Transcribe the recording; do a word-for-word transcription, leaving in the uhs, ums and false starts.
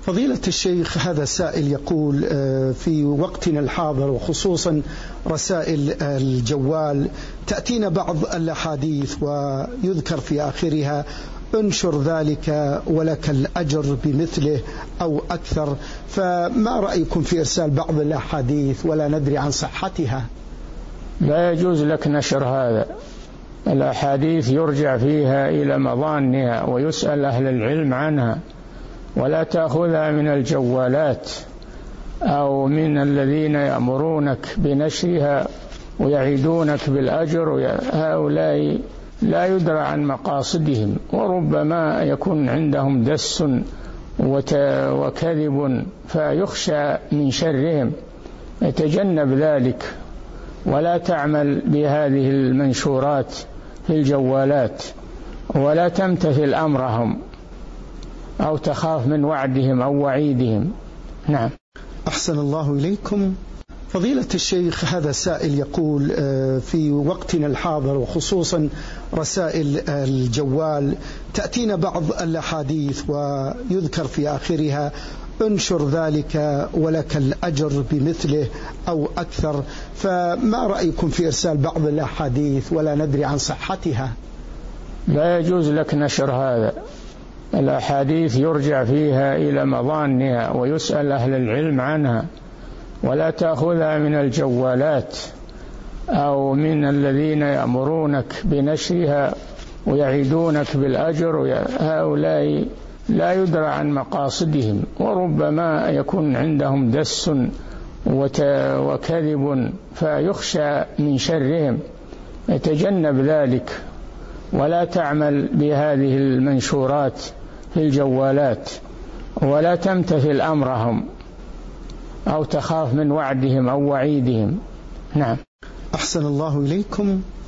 فضيلة الشيخ، هذا سائل يقول في وقتنا الحاضر وخصوصا رسائل الجوال تأتينا بعض الأحاديث ويذكر في آخرها انشر ذلك ولك الأجر بمثله أو أكثر، فما رأيكم في إرسال بعض الأحاديث ولا ندري عن صحتها؟ لا يجوز لك نشر هذا. الأحاديث يرجع فيها إلى مظانها ويسأل أهل العلم عنها، ولا تأخذها من الجوالات أو من الذين يأمرونك بنشرها ويعيدونك بالأجر. هؤلاء لا يدرى عن مقاصدهم، وربما يكون عندهم دس وكذب فيخشى من شرهم. يتجنب ذلك ولا تعمل بهذه المنشورات في الجوالات، ولا تمتثل أمرهم أو تخاف من وعدهم أو وعيدهم. نعم. أحسن الله إليكم. فضيلة الشيخ، هذا سائل يقول في وقتنا الحاضر وخصوصا رسائل الجوال تأتينا بعض الأحاديث ويذكر في آخرها انشر ذلك ولك الأجر بمثله أو أكثر، فما رأيكم في إرسال بعض الأحاديث ولا ندري عن صحتها؟ لا يجوز لك نشر هذا. الأحاديث يرجع فيها إلى مظانها ويسأل أهل العلم عنها، ولا تأخذها من الجوالات أو من الذين يأمرونك بنشرها ويعيدونك بالأجر. هؤلاء لا يدرى عن مقاصدهم، وربما يكون عندهم دس وكذب فيخشى من شرهم. يتجنب ذلك ولا تعمل بهذه المنشورات في الجوالات، ولا تمتثل أمرهم أو تخاف من وعدهم أو وعيدهم. نعم. أحسن الله إليكم.